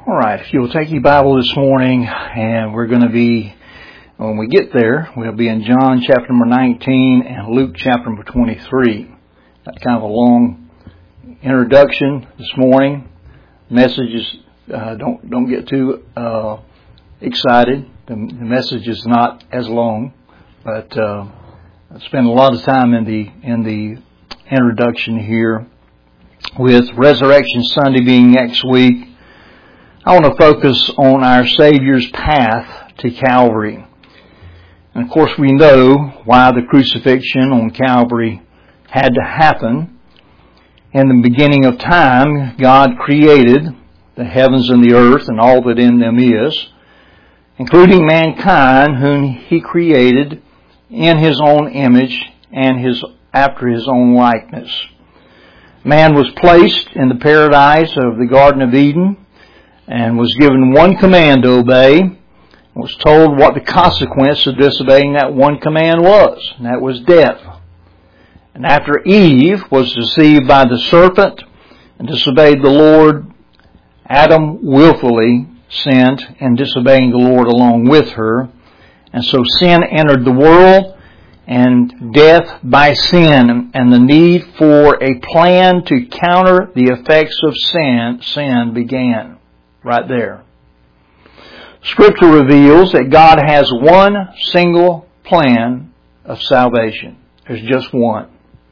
All right, if you'll take your Bible this morning, and we're going to be, when we get there, we'll be in John chapter number 19 and Luke chapter number 23. That's kind of a long introduction this morning. Messages, don't get too excited. The message is not as long, but I spend a lot of time in the introduction here. With Resurrection Sunday being next week, I want to focus on our Savior's path to Calvary. And of course we know why the crucifixion on Calvary had to happen. In the beginning of time, God created the heavens and the earth and all that in them is, including mankind, whom He created in His own image and after His own likeness. Man was placed in the paradise of the Garden of Eden and was given one command to obey, and was told what the consequence of disobeying that one command was, and that was death. And after Eve was deceived by the serpent and disobeyed the Lord, Adam willfully sinned and disobeying the Lord along with her. And so sin entered the world, and death by sin, and the need for a plan to counter the effects of sin began right there. Scripture reveals that God has one single plan of salvation. There's just one.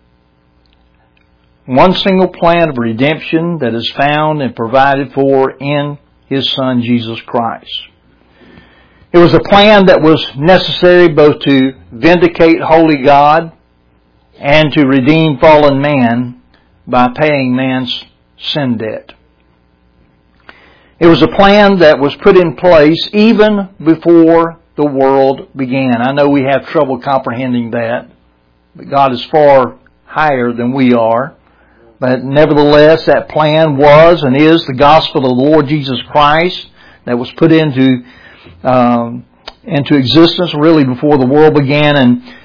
One single plan of redemption that is found and provided for in His Son, Jesus Christ. It was a plan that was necessary both to vindicate holy God and to redeem fallen man by paying man's sin debt. It was a plan that was put in place even before the world began. I know we have trouble comprehending that, but God is far higher than we are. But nevertheless, that plan was and is the gospel of the Lord Jesus Christ that was put into existence really before the world began,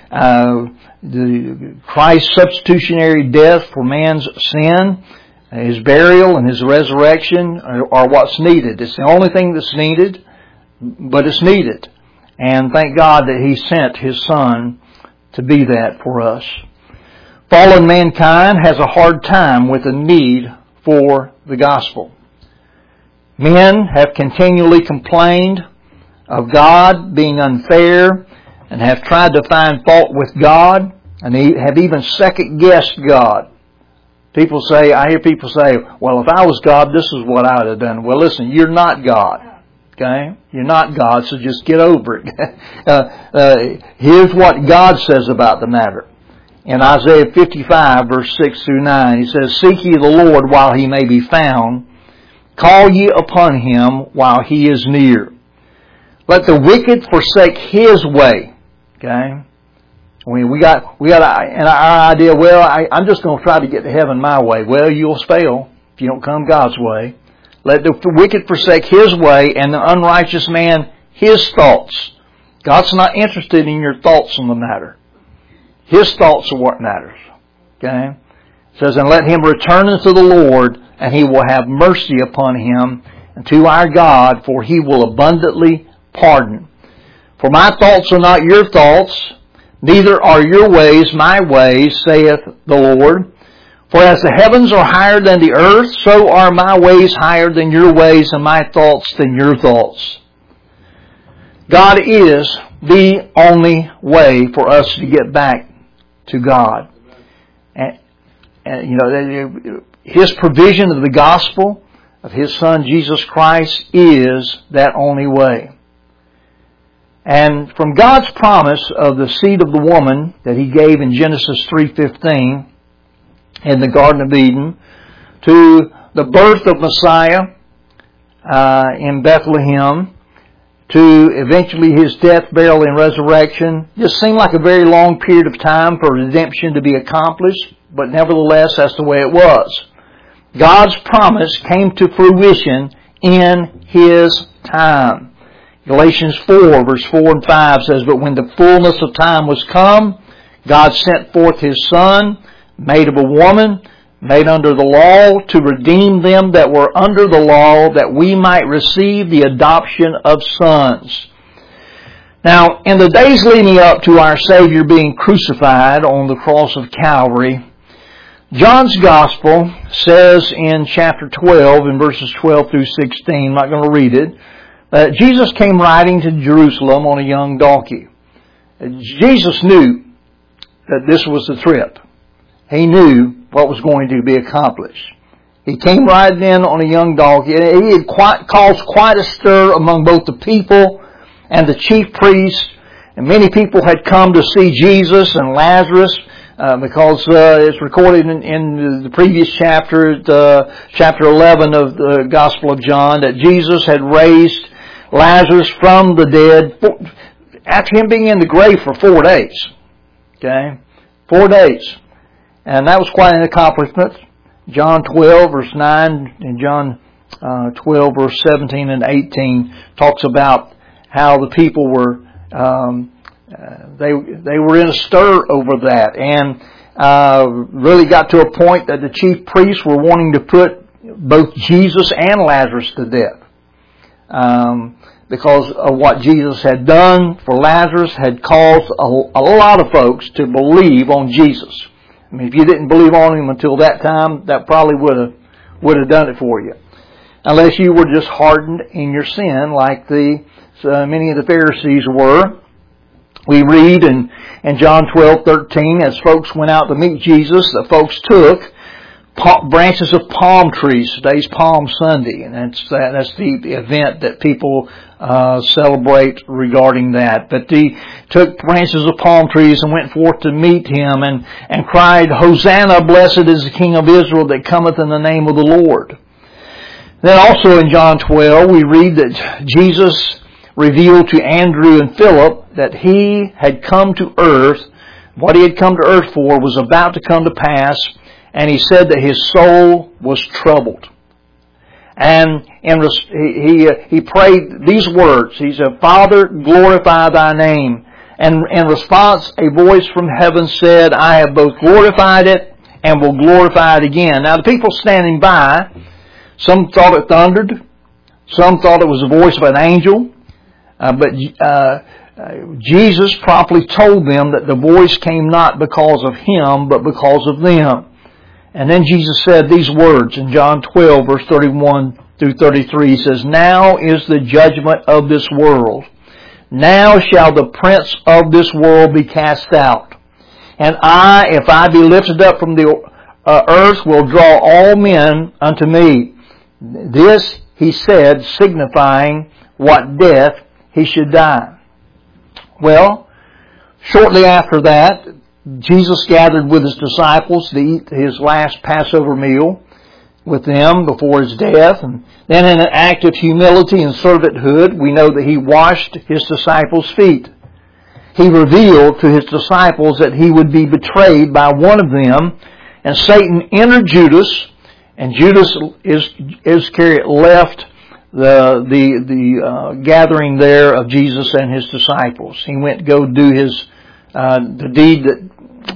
and Christ's substitutionary death for man's sin, His burial and His resurrection are what's needed. It's the only thing that's needed, but it's needed. And thank God that He sent His Son to be that for us. Fallen mankind has a hard time with the need for the gospel. Men have continually complained of God being unfair and have tried to find fault with God, and they have even second-guessed God. I hear people say, well, if I was God, this is what I would have done. Well, listen, you're not God. Okay? You're not God, so just get over it. Here's what God says about the matter. In Isaiah 55, verse 6 through 9, He says, "Seek ye the Lord while He may be found. Call ye upon Him while He is near. Let the wicked forsake his way." Okay? We got in our idea, I'm just going to try to get to heaven my way. Well, you'll fail if you don't come God's way. Let the wicked forsake his way, and the unrighteous man his thoughts. God's not interested in your thoughts on the matter. His thoughts are what matters. Okay? It says, "And let him return unto the Lord, and He will have mercy upon him, and to our God, for He will abundantly pardon. For my thoughts are not your thoughts, neither are your ways my ways, saith the Lord. For as the heavens are higher than the earth, so are my ways higher than your ways, and my thoughts than your thoughts." God is the only way for us to get back to God. And His provision of the gospel of His Son Jesus Christ is that only way. And from God's promise of the seed of the woman that He gave in Genesis 3:15 in the Garden of Eden, to the birth of Messiah in Bethlehem, to eventually His death, burial, and resurrection, just seemed like a very long period of time for redemption to be accomplished, but nevertheless, that's the way it was. God's promise came to fruition in His time. Galatians 4, verse 4 and 5 says, "But when the fullness of time was come, God sent forth His Son, made of a woman, made under the law, to redeem them that were under the law, that we might receive the adoption of sons. Now, in the days leading up to our Savior being crucified on the cross of Calvary, John's Gospel says in chapter 12, in verses 12 through 16, I'm not going to read it, that Jesus came riding to Jerusalem on a young donkey. Jesus knew that this was the trip. He knew what was going to be accomplished. He came riding in on a young donkey, and he had caused quite a stir among both the people and the chief priests. And many people had come to see Jesus and Lazarus, because it's recorded in the previous chapter, chapter 11 of the Gospel of John, that Jesus had raised Lazarus from the dead after him being in the grave for 4 days. Okay? 4 days. And that was quite an accomplishment. John 12 verse 9 and John 12 verse 17 and 18 talks about how the people were they were in a stir over that, and really got to a point that the chief priests were wanting to put both Jesus and Lazarus to death, because of what Jesus had done for Lazarus had caused a lot of folks to believe on Jesus. I mean, if you didn't believe on Him until that time, that probably would have done it for you, unless you were just hardened in your sin, like many of the Pharisees were. We read in John 12:13, as folks went out to meet Jesus, the folks took branches of palm trees. Today's Palm Sunday, and that's the event that people celebrate regarding that. But they took branches of palm trees and went forth to meet Him, and cried, "Hosanna, blessed is the King of Israel that cometh in the name of the Lord." Then also in John 12, we read that Jesus revealed to Andrew and Philip that He had come to earth. What He had come to earth for was about to come to pass, and He said that His soul was troubled. And He prayed these words. He said, "Father, glorify Thy name." And in response, a voice from heaven said, "I have both glorified it and will glorify it again." Now the people standing by, some thought it thundered, some thought it was the voice of an angel, but Jesus promptly told them that the voice came not because of Him, but because of them. And then Jesus said these words in John 12, verse 31 through 33. He says, "Now is the judgment of this world. Now shall the prince of this world be cast out. And I, if I be lifted up from the earth, will draw all men unto me." This He said, signifying what death He should die. Well, shortly after that, Jesus gathered with His disciples to eat His last Passover meal with them before His death. And then in an act of humility and servanthood, we know that He washed His disciples' feet. He revealed to His disciples that He would be betrayed by one of them, and Satan entered Judas, and Judas Iscariot left the gathering there of Jesus and His disciples. He went to go do the deed that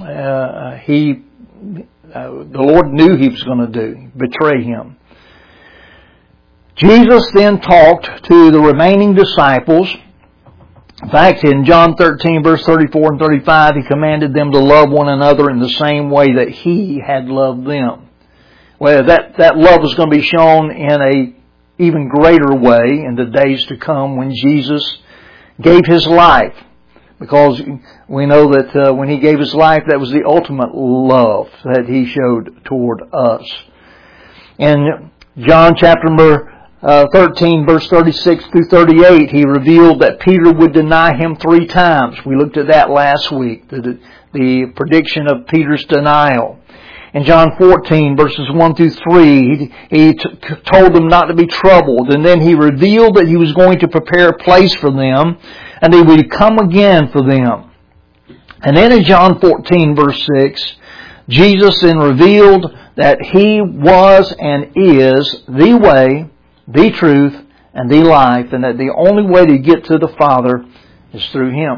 the Lord knew He was going to do, betray Him. Jesus then talked to the remaining disciples. In fact, in John 13, verse 34 and 35, He commanded them to love one another in the same way that He had loved them. Well, that love was going to be shown in a even greater way in the days to come when Jesus gave His life. Because we know that when He gave His life, that was the ultimate love that He showed toward us. In John chapter number 13, verse 36 through 38, He revealed that Peter would deny Him 3 times. We looked at that last week, the prediction of Peter's denial. In John 14, verses 1 through 3, He told them not to be troubled. And then He revealed that He was going to prepare a place for them, and He would come again for them. And then in John 14, verse 6, Jesus then revealed that He was and is the way, the truth, and the life, and that the only way to get to the Father is through Him.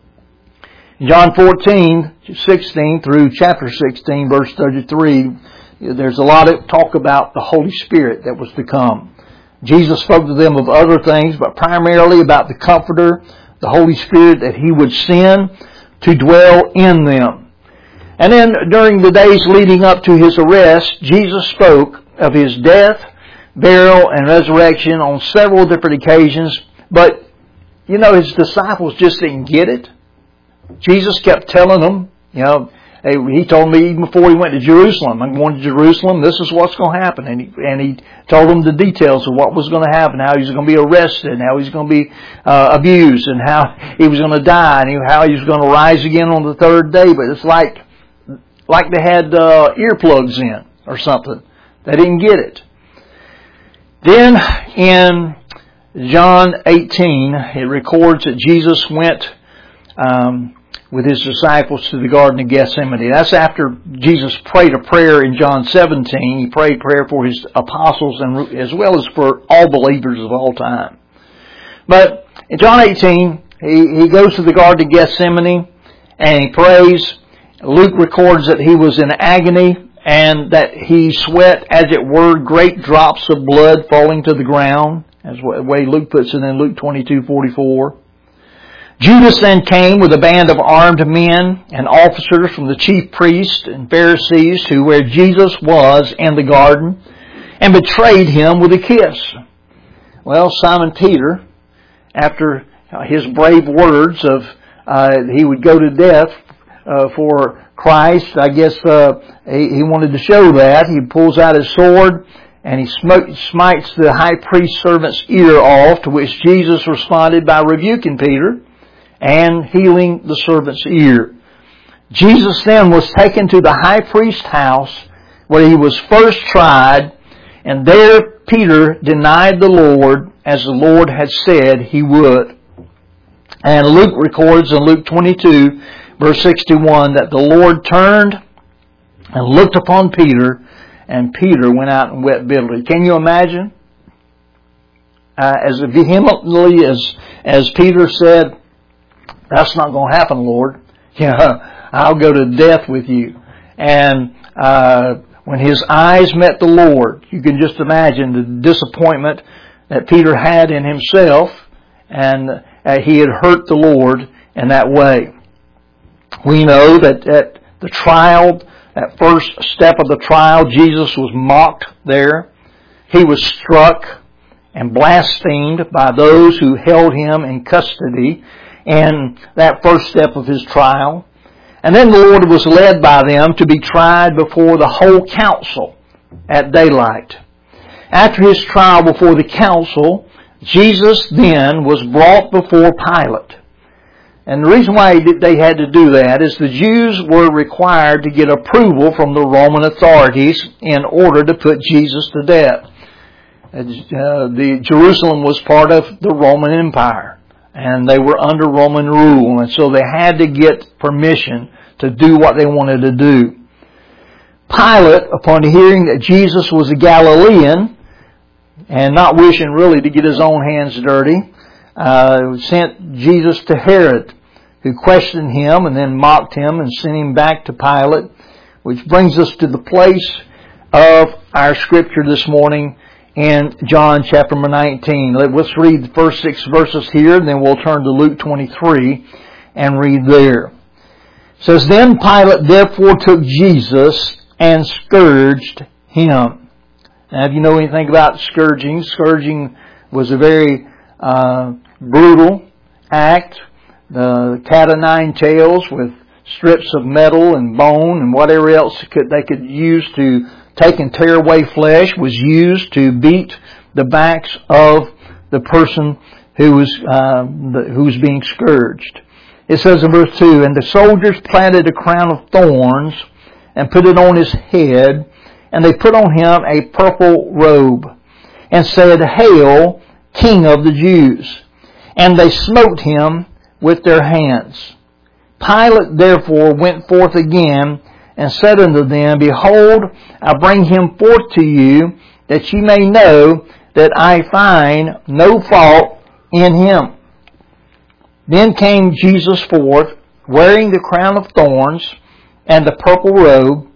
John 14, 16 through chapter 16, verse 33, there's a lot of talk about the Holy Spirit that was to come. Jesus spoke to them of other things, but primarily about the Comforter, the Holy Spirit that He would send to dwell in them. And then during the days leading up to His arrest, Jesus spoke of His death, burial, and resurrection on several different occasions. But, His disciples just didn't get it. Jesus kept telling them, He told me even before He went to Jerusalem, I'm going to Jerusalem, this is what's going to happen. And he told them the details of what was going to happen, how He was going to be arrested, and how He was going to be abused, and how He was going to die, and how He was going to rise again on the third day. But it's like they had earplugs in or something. They didn't get it. Then in John 18, it records that Jesus went with His disciples to the Garden of Gethsemane. That's after Jesus prayed a prayer in John 17. He prayed a prayer for His apostles and as well as for all believers of all time. But in John 18, he goes to the Garden of Gethsemane and He prays. Luke records that He was in agony and that He sweat, as it were, great drops of blood falling to the ground, as the way Luke puts it in Luke 22:44. Judas then came with a band of armed men and officers from the chief priests and Pharisees to where Jesus was in the garden and betrayed Him with a kiss. Well, Simon Peter, after his brave words of he would go to death for Christ, I guess he wanted to show that. He pulls out his sword and he smites the high priest's servant's ear off, to which Jesus responded by rebuking Peter and healing the servant's ear. Jesus then was taken to the high priest's house where He was first tried, and there Peter denied the Lord as the Lord had said he would. And Luke records in Luke 22, verse 61, that the Lord turned and looked upon Peter, and Peter went out and wept bitterly. Can you imagine? As vehemently as Peter said, "That's not going to happen, Lord. I'll go to death with You." And when his eyes met the Lord, you can just imagine the disappointment that Peter had in himself, and he had hurt the Lord in that way. We know that at the trial, that first step of the trial, Jesus was mocked there. He was struck and blasphemed by those who held Him in custody in that first step of His trial. And then the Lord was led by them to be tried before the whole council at daylight. After His trial before the council, Jesus then was brought before Pilate. And the reason why they had to do that is the Jews were required to get approval from the Roman authorities in order to put Jesus to death. Jerusalem was part of the Roman Empire, and they were under Roman rule, and so they had to get permission to do what they wanted to do. Pilate, upon hearing that Jesus was a Galilean, and not wishing really to get his own hands dirty, sent Jesus to Herod, who questioned Him and then mocked Him and sent Him back to Pilate, which brings us to the place of our scripture this morning in John chapter 19. Let's read the first 6 verses here, and then we'll turn to Luke 23 and read there. It says, "Then Pilate therefore took Jesus and scourged Him." Now, if you know anything about scourging, scourging was a very brutal act. The cat o' nine tails with strips of metal and bone and whatever else they could use to take and tear away flesh was used to beat the backs of the person who was being scourged. It says in verse 2, "And the soldiers planted a crown of thorns and put it on His head, and they put on Him a purple robe, and said, 'Hail, King of the Jews!' And they smote Him with their hands. Pilate therefore went forth again and said unto them, Behold, I bring Him forth to you, that ye may know that I find no fault in Him. Then came Jesus forth, wearing the crown of thorns and the purple robe.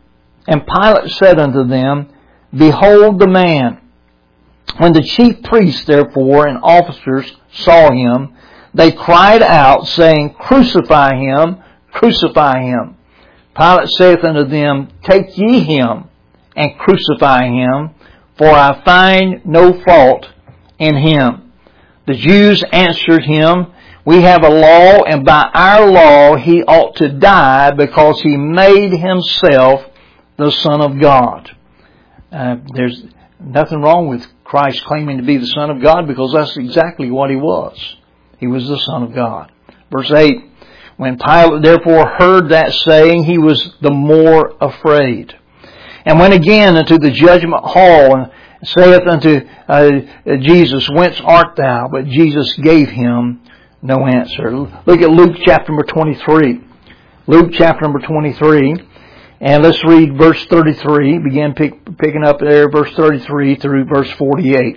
And Pilate said unto them, Behold the man. When the chief priests therefore and officers saw him, they cried out, saying, Crucify him, crucify him. Pilate saith unto them, Take ye him, and crucify him, for I find no fault in him. The Jews answered him, We have a law, and by our law he ought to die, because he made himself the Son of God. There's nothing wrong with Christ claiming to be the Son of God, because that's exactly what he was. He was the Son of God. Verse 8, When Pilate therefore heard that saying, he was the more afraid. And went again into the judgment hall, and saith unto Jesus, Whence art thou? But Jesus gave him no answer. Look at Luke chapter number 23. Luke chapter number 23. And let's read verse 33. Begin picking up there, verse 33 through verse 48.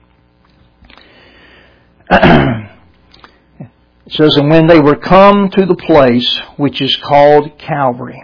It says, And when they were come to the place which is called Calvary,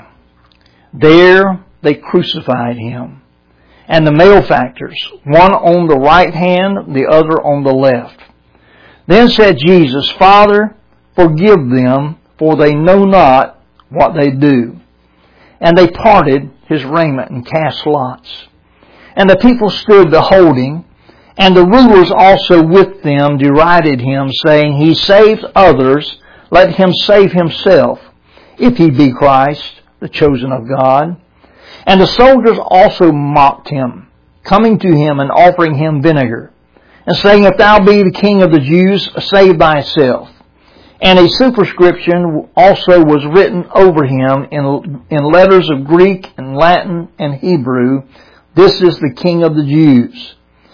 there they crucified him, and the malefactors, one on the right hand, the other on the left. Then said Jesus, Father, forgive them, for they know not what they do. And they parted his raiment and cast lots. And the people stood beholding, and the rulers also with them derided him, saying, He saved others, let him save himself, if he be Christ, the chosen of God. And the soldiers also mocked him, coming to him and offering him vinegar, and saying, If thou be the King of the Jews, save thyself. And a superscription also was written over him in letters of Greek and Latin and Hebrew, This is the King of the Jews.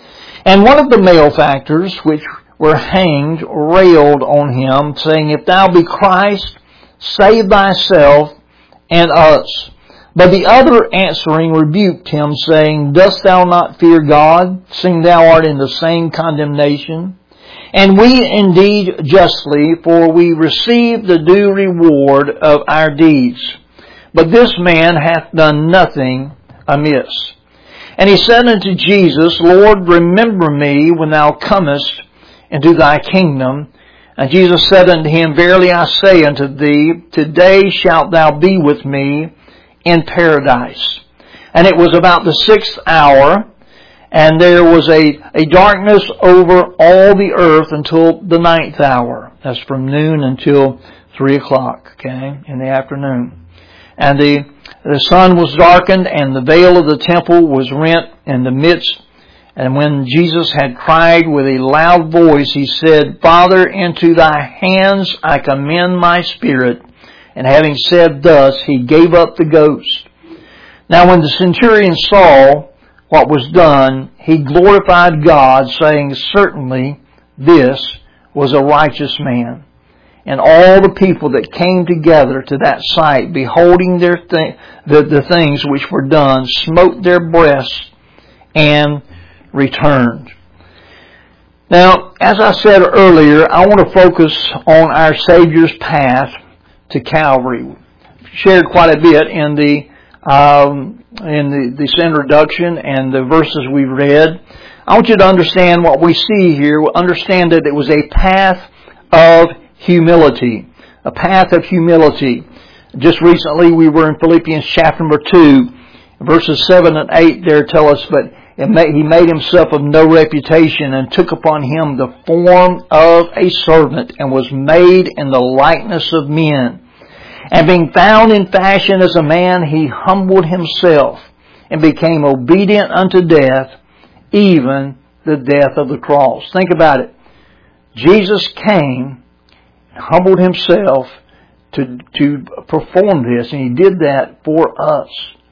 And one of the malefactors which were hanged railed on him, saying, If thou be Christ, save thyself and us. But the other answering rebuked him, saying, Dost thou not fear God, seeing thou art in the same condemnation? And we indeed justly, for we receive the due reward of our deeds. But this man hath done nothing amiss. And he said unto Jesus, Lord, remember me when thou comest into thy kingdom. And Jesus said unto him, Verily I say unto thee, today shalt thou be with me in paradise. And it was about the 6th hour, and there was a darkness over all the earth until the 9th hour. That's from noon until 3 o'clock, okay, in the afternoon. And the sun was darkened, and the veil of the temple was rent in the midst. And when Jesus had cried with a loud voice, he said, Father, into thy hands I commend my spirit. And having said thus, he gave up the ghost. Now when the centurion saw what was done, he glorified God, saying, Certainly this was a righteous man. And all the people that came together to that sight, beholding the things which were done, smote their breasts and returned. Now, as I said earlier, I want to focus on our Savior's path to Calvary. Shared quite a bit in this introduction and the verses we read. I want you to understand what we see here. Understand that it was a path of humility. A path of humility. Just recently we were in Philippians chapter number 2. Verses 7 and 8 there tell us, But he made himself of no reputation, and took upon him the form of a servant, and was made in the likeness of men. And being found in fashion as a man, he humbled himself, and became obedient unto death, even the death of the cross. Think about it. Jesus came and humbled himself to perform this, and he did that for us.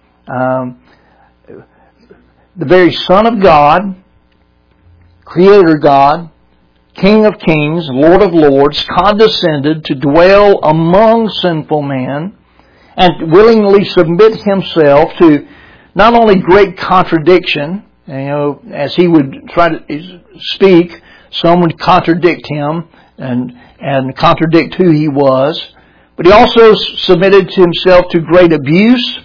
The very Son of God, Creator God, King of kings, Lord of lords, condescended to dwell among sinful men and willingly submit himself to not only great contradiction, as he would try to speak, some would contradict him and contradict who he was, but he also submitted to himself to great abuse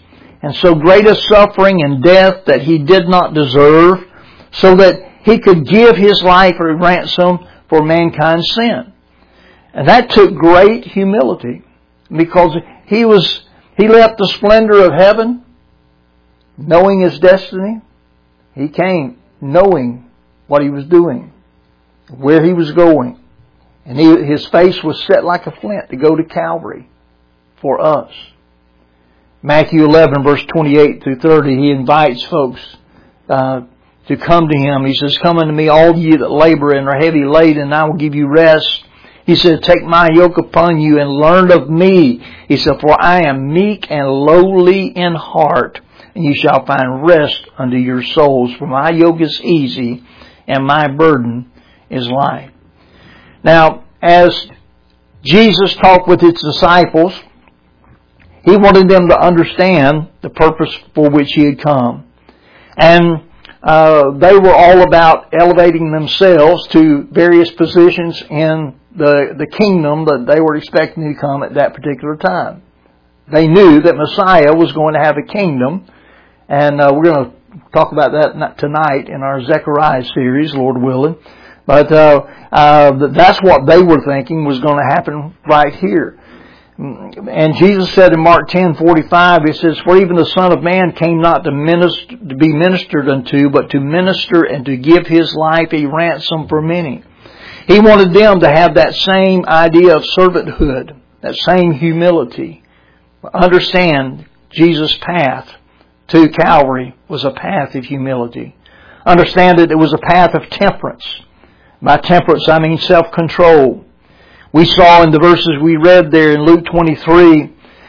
and so great a suffering and death that He did not deserve, so that He could give His life a ransom for mankind's sin. And that took great humility, because He left the splendor of heaven, knowing His destiny. He came knowing what He was doing, where He was going. And His face was set like a flint to go to Calvary for us. Matthew 11, verse 28 through 30, He invites folks to come to Him. He says, "Come unto me, all ye that labor and are heavy laden, and I will give you rest." He said, "Take my yoke upon you and learn of me." He said, "For I am meek and lowly in heart, and you shall find rest unto your souls. For my yoke is easy and my burden is light." Now, as Jesus talked with His disciples, He wanted them to understand the purpose for which He had come. And they were all about elevating themselves to various positions in the kingdom that they were expecting to come at that particular time. They knew that Messiah was going to have a kingdom, and we're going to talk about that tonight in our Zechariah series, Lord willing. But that's what they were thinking was going to happen right here. And Jesus said in Mark 10:45, He says, "For even the Son of Man came not to be ministered unto, but to minister and to give His life a ransom for many." He wanted them to have that same idea of servanthood, that same humility. Understand Jesus' path to Calvary was a path of humility. Understand that it was a path of temperance. By temperance, I mean self-control. We saw in the verses we read there in Luke 23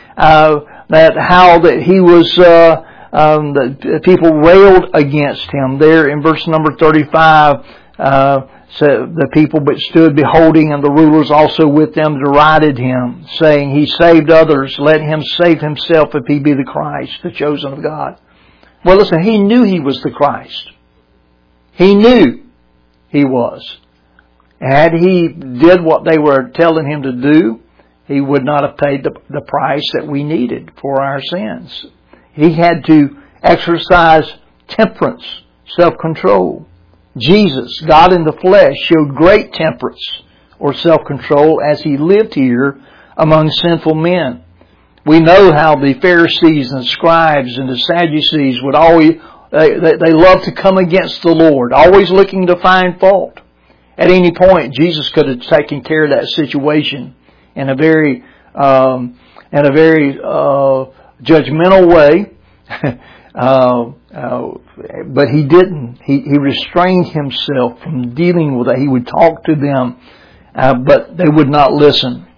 that He was, the people railed against Him. There in verse number 35, so the people but stood beholding, and the rulers also with them derided Him, saying, "He saved others, let Him save Himself if He be the Christ, the chosen of God." Well, listen, He knew He was the Christ. He knew He was. Had He did what they were telling Him to do, He would not have paid the price that we needed for our sins. He had to exercise temperance, self-control. Jesus, God in the flesh, showed great temperance or self-control as He lived here among sinful men. We know how the Pharisees and scribes and the Sadducees would always, they loved to come against the Lord, always looking to find fault. At any point, Jesus could have taken care of that situation in a very judgmental way. But He didn't. He restrained Himself from dealing with it. He would talk to them, but they would not listen.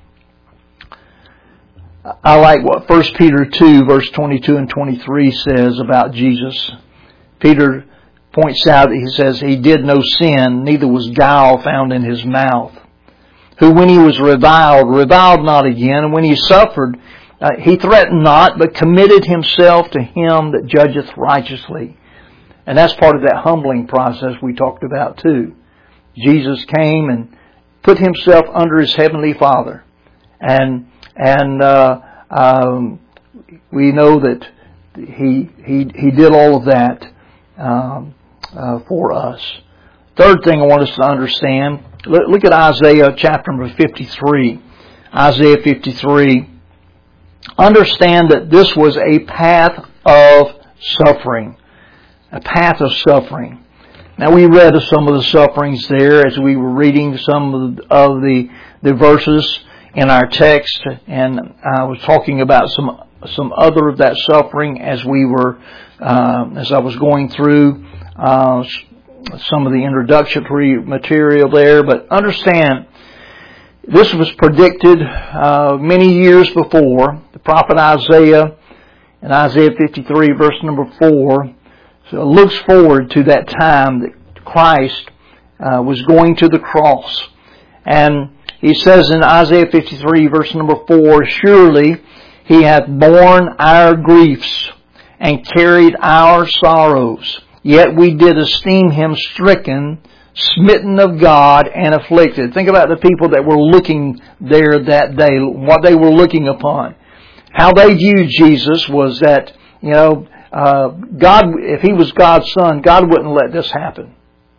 I like what 1 Peter 2, verse 22 and 23 says about Jesus. Peter points out that he says, "He did no sin, neither was guile found in His mouth. Who when He was reviled not again, and when He suffered, He threatened not, but committed Himself to Him that judgeth righteously." And that's part of that humbling process we talked about too. Jesus came and put Himself under His Heavenly Father. And we know that He did all of that for us. Third thing I want us to understand, look at Isaiah chapter number 53. Isaiah 53. Understand that this was a path of suffering. A path of suffering. Now we read of some of the sufferings there as we were reading some of the verses in our text, and I was talking about some other of that suffering as we were as I was going through some of the introductory material there. But understand, this was predicted many years before. The prophet Isaiah in Isaiah 53 verse number 4 looks forward to that time that Christ was going to the cross. And he says in Isaiah 53 verse number 4, "Surely He hath borne our griefs and carried our sorrows. Yet we did esteem Him stricken, smitten of God, and afflicted." Think about the people that were looking there that day, what they were looking upon. How they viewed Jesus was that God, if He was God's Son, God wouldn't let this happen.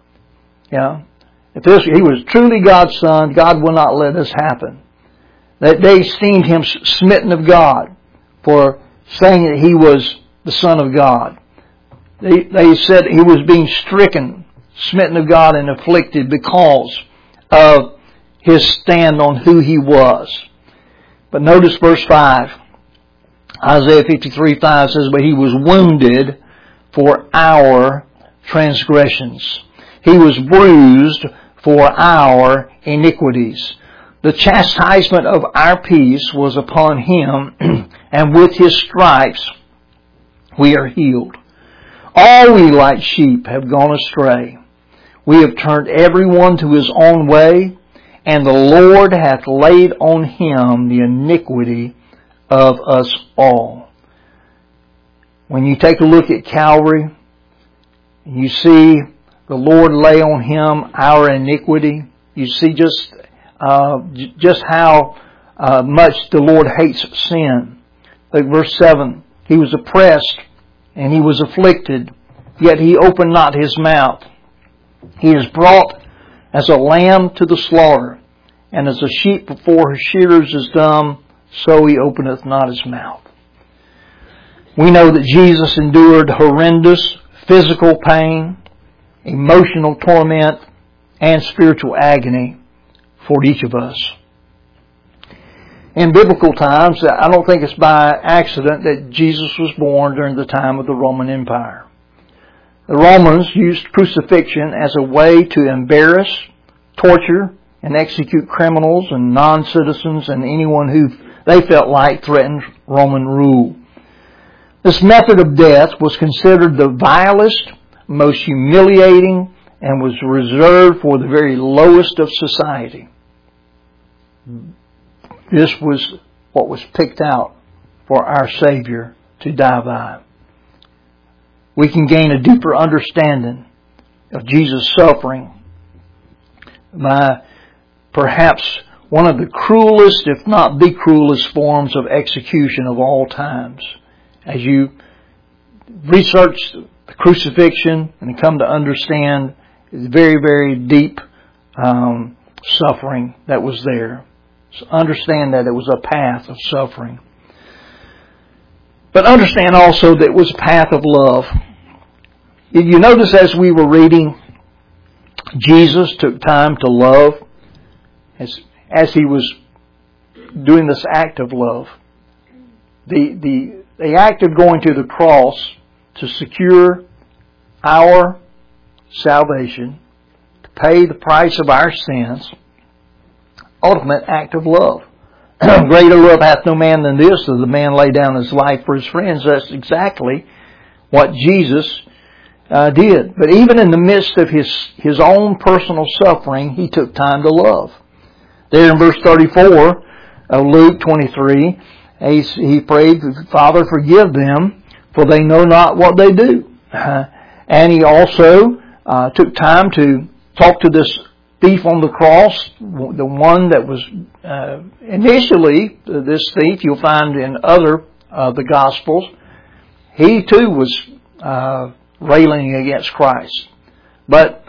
If He was truly God's Son, God would not let this happen. That they esteemed Him smitten of God for saying that He was the Son of God. They said He was being stricken, smitten of God, and afflicted because of His stand on who He was. But notice verse 5. Isaiah 53:5 says, "But He was wounded for our transgressions. He was bruised for our iniquities. The chastisement of our peace was upon Him, and with His stripes we are healed. All we like sheep have gone astray. We have turned every one to his own way, and the Lord hath laid on Him the iniquity of us all." When you take a look at Calvary, you see the Lord lay on Him our iniquity. You see just how much the Lord hates sin. Like verse 7, He was oppressed and He was afflicted, yet He opened not His mouth. He is brought as a lamb to the slaughter, and as a sheep before her shearers is dumb, so He openeth not His mouth. We know that Jesus endured horrendous physical pain, emotional torment, and spiritual agony for each of us. In biblical times, I don't think it's by accident that Jesus was born during the time of the Roman Empire. The Romans used crucifixion as a way to embarrass, torture, and execute criminals and non-citizens and anyone who they felt like threatened Roman rule. This method of death was considered the vilest, most humiliating, and was reserved for the very lowest of society. This was what was picked out for our Savior to die by. We can gain a deeper understanding of Jesus' suffering by perhaps one of the cruelest, if not the cruelest, forms of execution of all times. As you research the crucifixion and come to understand the very, very deep suffering that was there. So understand that it was a path of suffering. But understand also that it was a path of love. You notice as we were reading, Jesus took time to love as He was doing this act of love. The act of going to the cross to secure our salvation, to pay the price of our sins, ultimate act of love. Greater love hath no man than this, that the man lay down his life for his friends. That's exactly what Jesus did. But even in the midst of his own personal suffering, He took time to love. There in verse 34 of Luke 23, He prayed, "Father, forgive them, for they know not what they do." And He also took time to talk to this thief on the cross, the one that was initially, this thief you'll find in other of the Gospels, he too was railing against Christ. But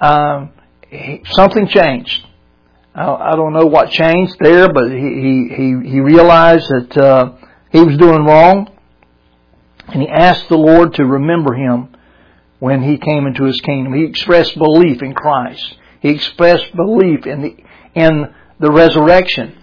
something changed. I don't know what changed there, but he realized that he was doing wrong, and he asked the Lord to remember him when he came into His kingdom. He expressed belief in Christ. He expressed belief in the resurrection.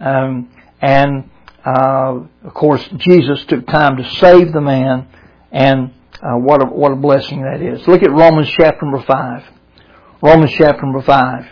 And of course, Jesus took time to save the man, and what a blessing that is. Look at Romans chapter number 5. Romans chapter number 5.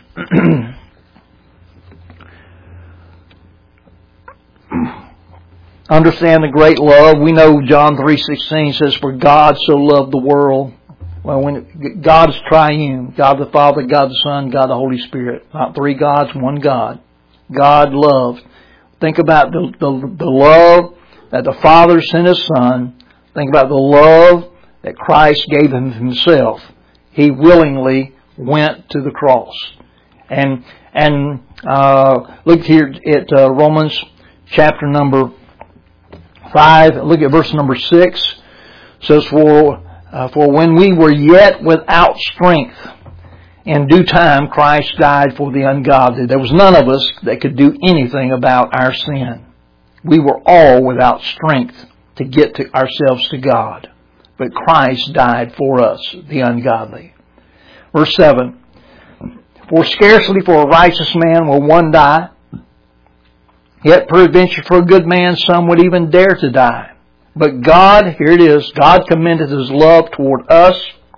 Understand the great love. We know John 3:16 says, "For God so loved the world." Well, when God is triune, God the Father, God the Son, God the Holy Spirit. Not three gods, one God. God loved. Think about the love that the Father sent His Son. Think about the love that Christ gave Himself. He willingly went to the cross. And look here at Romans chapter number 5. Look at verse number 6. says, for when we were yet without strength, in due time Christ died for the ungodly. There was none of us that could do anything about our sin. We were all without strength to get to ourselves to God. But Christ died for us, the ungodly. Verse 7. For scarcely for a righteous man will one die, yet peradventure for a good man some would even dare to die. But God, here it is, God commended His love toward us,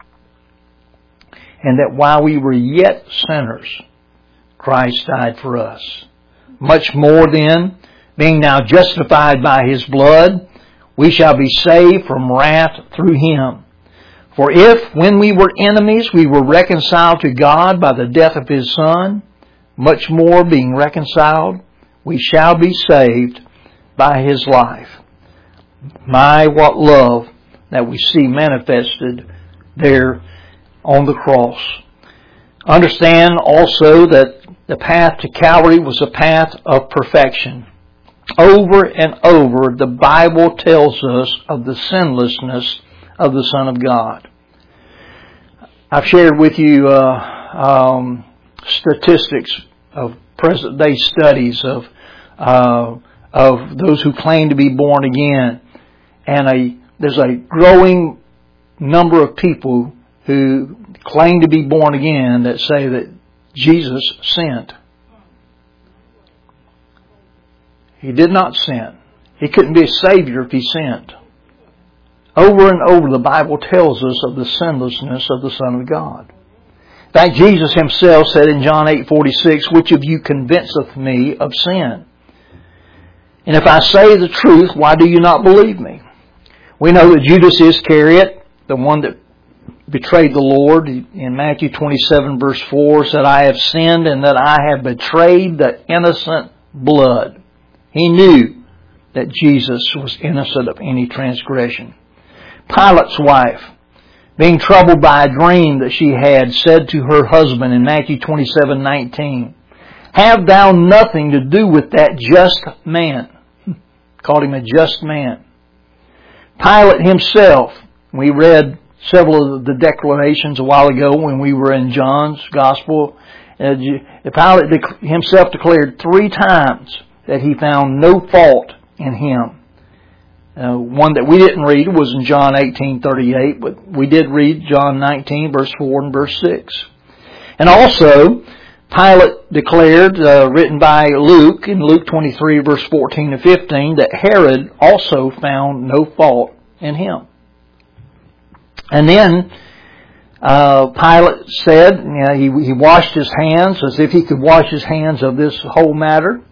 and that while we were yet sinners, Christ died for us. Much more then, being now justified by His blood, we shall be saved from wrath through Him. For if, when we were enemies, we were reconciled to God by the death of His Son, much more being reconciled, we shall be saved by His life. My, what love that we see manifested there on the cross. Understand also that the path to Calvary was a path of perfection. Over and over, the Bible tells us of the sinlessness of the Son of God. I've shared with you statistics of present day studies of those who claim to be born again, and there's a growing number of people who claim to be born again that say that Jesus sinned. He did not sin. He couldn't be a Savior if He sinned. Over and over the Bible tells us of the sinlessness of the Son of God. In fact, Jesus Himself said in John 8:46, which of you convinceth me of sin? And if I say the truth, why do you not believe me? We know that Judas Iscariot, the one that betrayed the Lord, in Matthew 27 verse 4, said, I have sinned in that I have betrayed the innocent blood. He knew that Jesus was innocent of any transgression. Pilate's wife, being troubled by a dream that she had, said to her husband in Matthew 27:19, have thou nothing to do with that just man? Called him a just man. Pilate himself, we read several of the declarations a while ago when we were in John's Gospel. Pilate himself declared 3 times that he found no fault in Him. One that we didn't read was in John 18:38, but we did read John 19, verse 4 and verse 6. And also, Pilate declared, written by Luke, in Luke 23, verse 14 and 15, that Herod also found no fault in Him. And then Pilate said, he washed his hands as if he could wash his hands of this whole matter,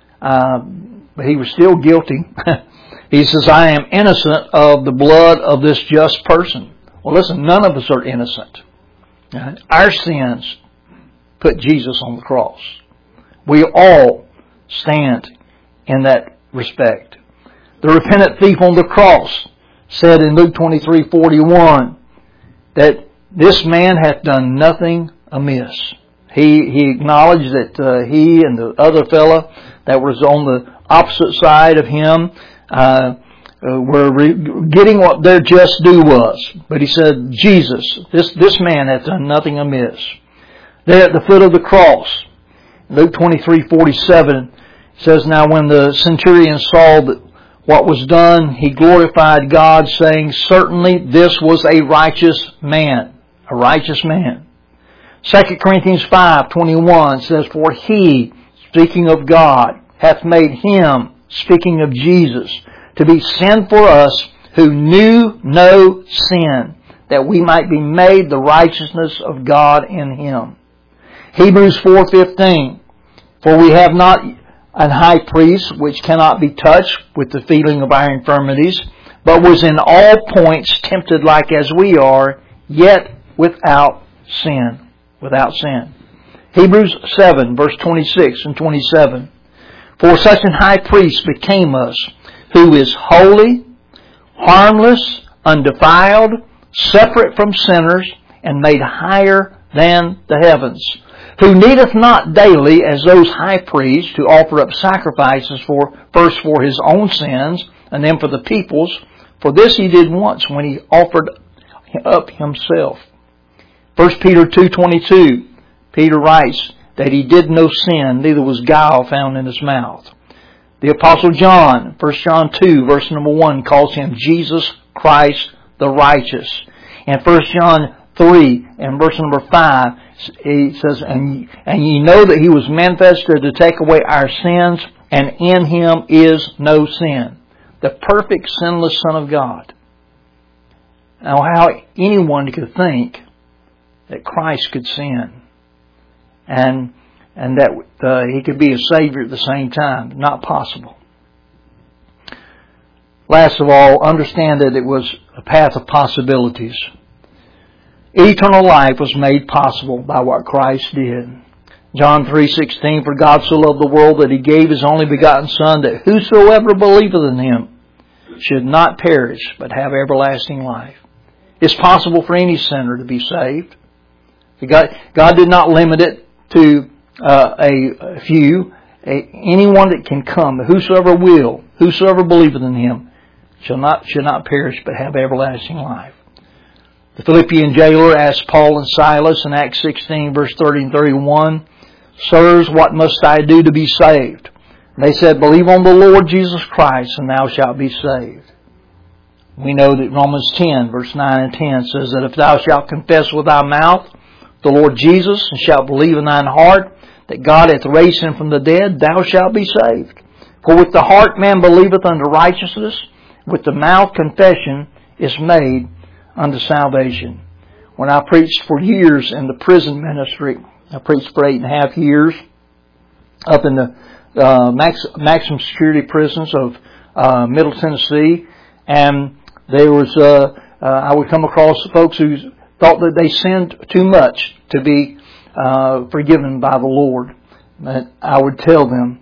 but he was still guilty. He says, I am innocent of the blood of this just person. Well, listen, none of us are innocent. Our sins put Jesus on the cross. We all stand in that respect. The repentant thief on the cross said in Luke 23:41 that this man hath done nothing amiss. He acknowledged that he and the other fellow that was on the opposite side of him were getting what their just due was. But he said, Jesus, this man hath done nothing amiss. There at the foot of the cross, Luke 23:47 says, now when the centurion saw that what was done, he glorified God, saying, certainly this was a righteous man. A righteous man. 2 Corinthians 5:21 says, for He, speaking of God, hath made Him, speaking of Jesus, to be sin for us who knew no sin, that we might be made the righteousness of God in Him. Hebrews 4:15, for we have not an high priest which cannot be touched with the feeling of our infirmities, but was in all points tempted like as we are, yet without sin. Without sin. Hebrews 7, verse 26 and 27. For such an high priest became us, who is holy, harmless, undefiled, separate from sinners, and made higher than the heavens, who needeth not daily, as those high priests, to offer up sacrifices first for His own sins, and then for the people's, For this He did once when He offered up Himself. 1 Peter 2:22, Peter writes that He did no sin, neither was guile found in His mouth. The Apostle John, 1 John 2, verse number 1, calls Him Jesus Christ the righteous. And 1 John 3 and verse number 5, he says, and ye know that He was manifested to take away our sins, and in Him is no sin. The perfect sinless Son of God. Now how anyone could think that Christ could sin and that He could be a Savior at the same time. Not possible. Last of all, understand that it was a path of possibilities. Eternal life was made possible by what Christ did. John 3:16, for God so loved the world that He gave His only begotten Son, that whosoever believeth in Him should not perish, but have everlasting life. It's possible for any sinner to be saved. God did not limit it to a few. Anyone that can come, whosoever will, whosoever believeth in Him, should not perish, but have everlasting life. The Philippian jailer asked Paul and Silas in Acts 16, verse 30 and 31, Sirs, what must I do to be saved? And they said, believe on the Lord Jesus Christ, and thou shalt be saved. We know that Romans 10, verse 9 and 10 says that if thou shalt confess with thy mouth the Lord Jesus, and shalt believe in thine heart that God hath raised Him from the dead, thou shalt be saved. For with the heart man believeth unto righteousness, with the mouth confession is made unto salvation. When I preached for years in the prison ministry, I preached for 8.5 years up in the maximum security prisons of Middle Tennessee, and there was I would come across folks who thought that they sinned too much to be forgiven by the Lord. But I would tell them,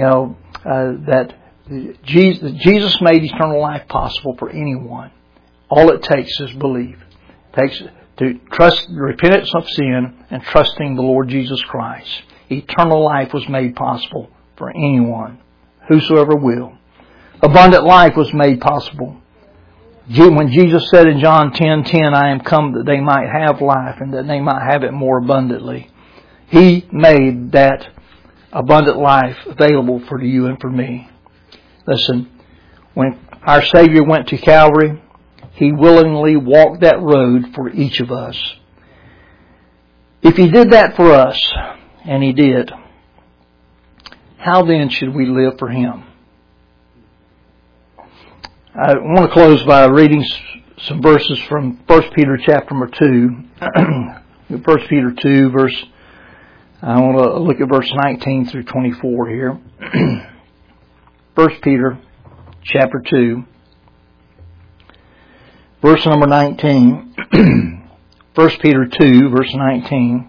that Jesus made eternal life possible for anyone. All it takes is belief. It takes to trust, repentance of sin, and trusting the Lord Jesus Christ. Eternal life was made possible for anyone, whosoever will. Abundant life was made possible. When Jesus said in John 10:10, I am come that they might have life and that they might have it more abundantly. He made that abundant life available for you and for me. Listen, when our Savior went to Calvary, He willingly walked that road for each of us. If He did that for us, and He did, how then should we live for Him? I want to close by reading some verses from 1 Peter chapter number 2. 1 Peter 2, I want to look at verse 19 through 24 here. 1 Peter chapter 2, verse number 19. 1 Peter 2, verse 19.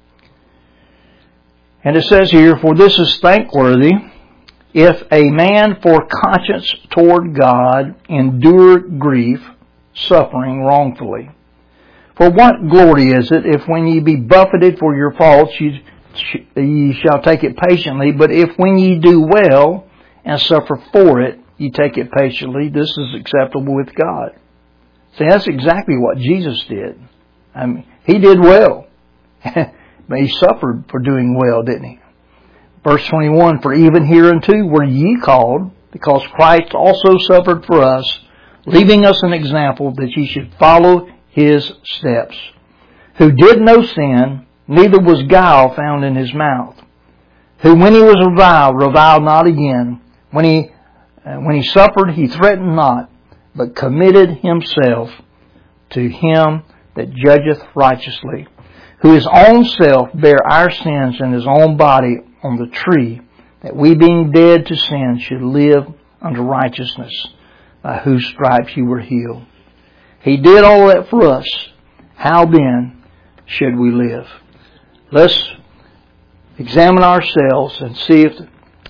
And it says here, for this is thankworthy, if a man for conscience toward God endure grief, suffering wrongfully. For what glory is it, if when ye be buffeted for your faults, ye shall take it patiently, but if when ye do well, and suffer for it, ye take it patiently, this is acceptable with God. See, that's exactly what Jesus did. I mean, He did well. But He suffered for doing well, didn't He? Verse 21, for even hereunto were ye called, because Christ also suffered for us, leaving us an example that ye should follow His steps, who did no sin, neither was guile found in His mouth, who when He was reviled not again. When he suffered, He threatened not, but committed Himself to Him that judgeth righteously, who His own self bare our sins in His own body on the tree, that we being dead to sin should live unto righteousness, by whose stripes you were healed. He did all that for us. How then should we live? Let's examine ourselves and see if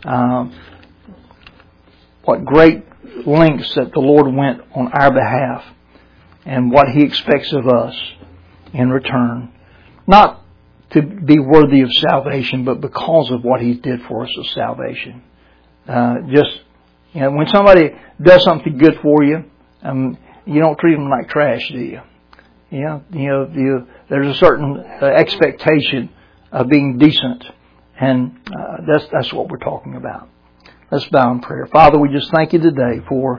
what great lengths that the Lord went on our behalf and what He expects of us in return. Not to be worthy of salvation, but because of what He did for us of salvation. When somebody does something good for you, You don't treat them like trash, do you? There's a certain expectation of being decent, and that's what we're talking about. Let's bow in prayer. Father, we just thank you today for